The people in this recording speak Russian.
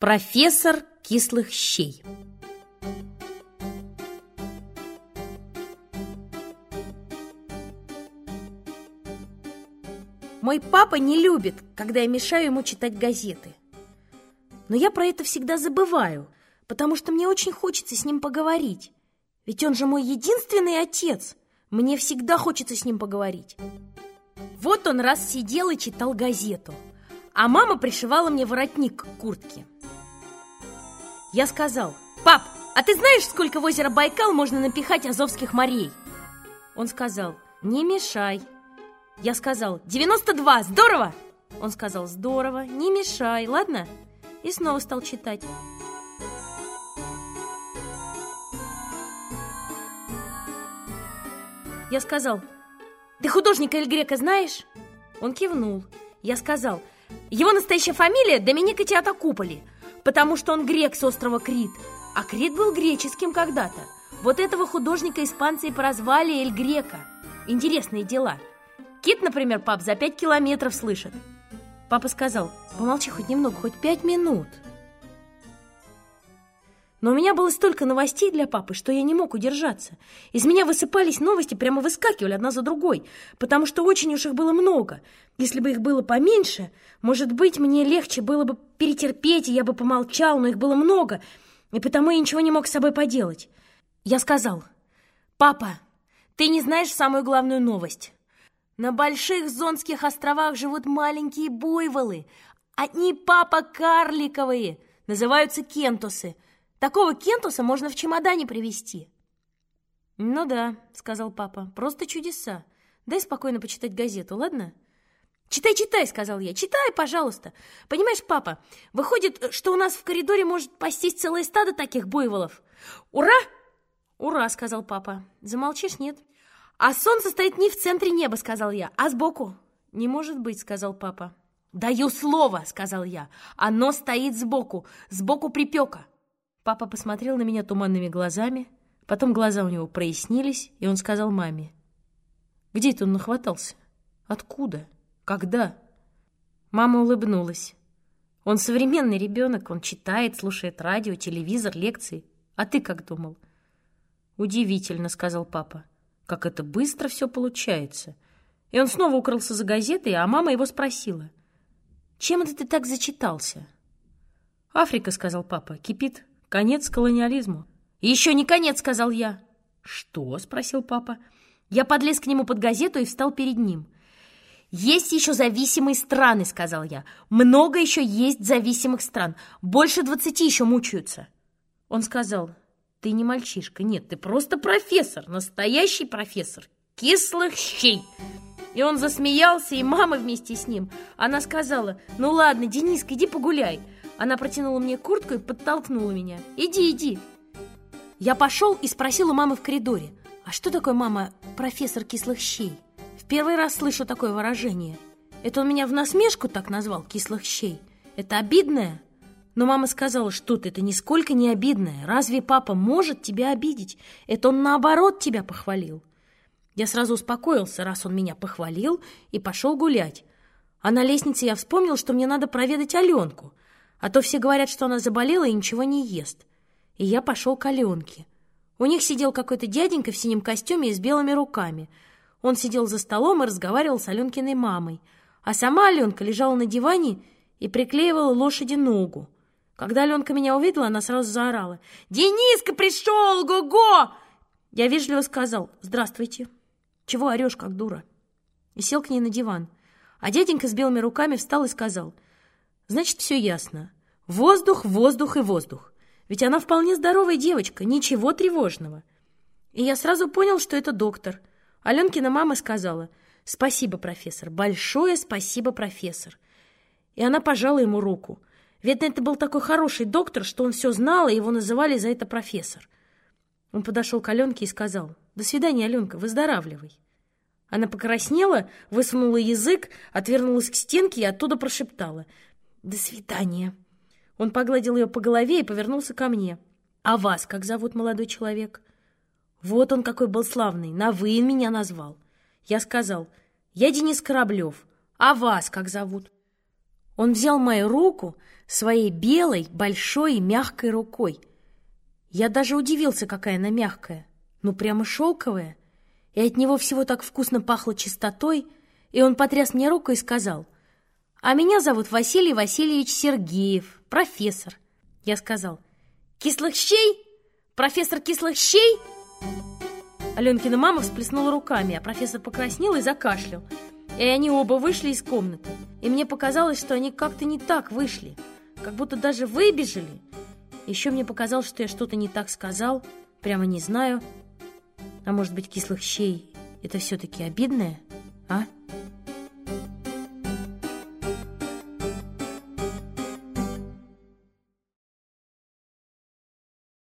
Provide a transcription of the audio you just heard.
Профессор кислых щей. Мой папа не любит, когда я мешаю ему читать газеты. Но я про это всегда забываю, потому что мне очень хочется с ним поговорить. Ведь он же мой единственный отец. Мне всегда хочется с ним поговорить. Вот он раз сидел и читал газету, а мама пришивала мне воротник к куртке. Я сказал: «Пап, а ты знаешь, сколько в озеро Байкал можно напихать азовских морей?» Он сказал: «Не мешай». Я сказал: 92, здорово! Он сказал: здорово, не мешай, ладно? И снова стал читать. Я сказал: ты художника Эль Греко знаешь? Он кивнул. Я сказал: его настоящая фамилия Доминика Теотокуполи, потому что он грек с острова Крит, а Крит был греческим когда-то. Вот этого художника испанцы и прозвали Эль Греко. Интересные дела. Кит, например, пап, за 5 километров слышит. Папа сказал: помолчи хоть немного, хоть 5 минут. Но у меня было столько новостей для папы, что я не мог удержаться. Из меня высыпались новости, прямо выскакивали одна за другой, потому что очень уж их было много. Если бы их было поменьше, может быть, мне легче было бы перетерпеть, и я бы помолчал, но их было много, и потому я ничего не мог с собой поделать. Я сказал: папа, ты не знаешь самую главную новость? На Больших Зонских островах живут маленькие буйволы. Они, папа, карликовые, называются кентусы. Такого кентуса можно в чемодане привезти. Ну да, сказал папа, просто чудеса. Дай спокойно почитать газету, ладно? Читай, читай, сказал я, читай, пожалуйста. Понимаешь, папа, выходит, что у нас в коридоре может пастись целое стадо таких буйволов. Ура! Ура, сказал папа. Замолчишь, нет? А солнце стоит не в центре неба, сказал я, а сбоку. Не может быть, сказал папа. Даю слово, сказал я. Оно стоит сбоку припека. Папа посмотрел на меня туманными глазами, потом глаза у него прояснились, и он сказал маме: где это он нахватался? Откуда? Когда? Мама улыбнулась. Он современный ребенок, он читает, слушает радио, телевизор, лекции. А ты как думал? Удивительно, сказал папа. Как это быстро все получается. И он снова укрылся за газетой, а мама его спросила: чем это ты так зачитался? Африка, сказал папа, кипит. Конец колониализму. Еще не конец, сказал я. Что? Спросил папа. Я подлез к нему под газету и встал перед ним. Есть еще зависимые страны, сказал я. Много еще есть зависимых стран. Больше 20 еще мучаются. Он сказал: ты не мальчишка, нет, ты просто профессор, настоящий профессор кислых щей. И он засмеялся, и мама вместе с ним. Она сказала: ну ладно, Дениска, иди погуляй. Она протянула мне куртку и подтолкнула меня. Иди, иди. Я пошел и спросил у мамы в коридоре: а что такое, мама, профессор кислых щей? В первый раз слышу такое выражение. Это он меня в насмешку так назвал, кислых щей? Это обидное? Но мама сказала: что ты, это нисколько не обидное. Разве папа может тебя обидеть? Это он наоборот тебя похвалил. Я сразу успокоился, раз он меня похвалил, и пошел гулять. А на лестнице я вспомнил, что мне надо проведать Аленку. А то все говорят, что она заболела и ничего не ест. И я пошел к Аленке. У них сидел какой-то дяденька в синем костюме и с белыми руками. Он сидел за столом и разговаривал с Аленкиной мамой. А сама Аленка лежала на диване и приклеивала лошади ногу. Когда Аленка меня увидела, она сразу заорала: «Дениска пришел! Го-го!» Я вежливо сказал: «Здравствуйте. Чего орешь, как дура?» И сел к ней на диван. А дяденька с белыми руками встал и сказал: «Значит, все ясно. Воздух, воздух и воздух. Ведь она вполне здоровая девочка, ничего тревожного». И я сразу понял, что это доктор. Аленкина мама сказала: «Спасибо, профессор, большое спасибо, профессор». И она пожала ему руку. Ведь это был такой хороший доктор, что он все знал, и его называли за это профессор. Он подошел к Аленке и сказал: «До свидания, Аленка, выздоравливай». Она покраснела, высунула язык, отвернулась к стенке и оттуда прошептала: «До свидания». Он погладил ее по голове и повернулся ко мне. «А вас как зовут, молодой человек?» Вот он какой был славный, на «вы» меня назвал. Я сказал: «Я Денис Кораблев. А вас как зовут?» Он взял мою руку своей белой, большой и мягкой рукой. Я даже удивился, какая она мягкая, ну прямо шелковая, и от него всего так вкусно пахло чистотой, и он потряс мне руку и сказал: «А меня зовут Василий Васильевич Сергеев, профессор». Я сказал: «Кислых щей? Профессор кислых щей?» Аленкина мама всплеснула руками, а профессор покраснел и закашлял. И они оба вышли из комнаты. И мне показалось, что они как-то не так вышли, как будто даже выбежали. Еще мне показалось, что я что-то не так сказал, прямо не знаю. А может быть, кислых щей — это все-таки обидное, а?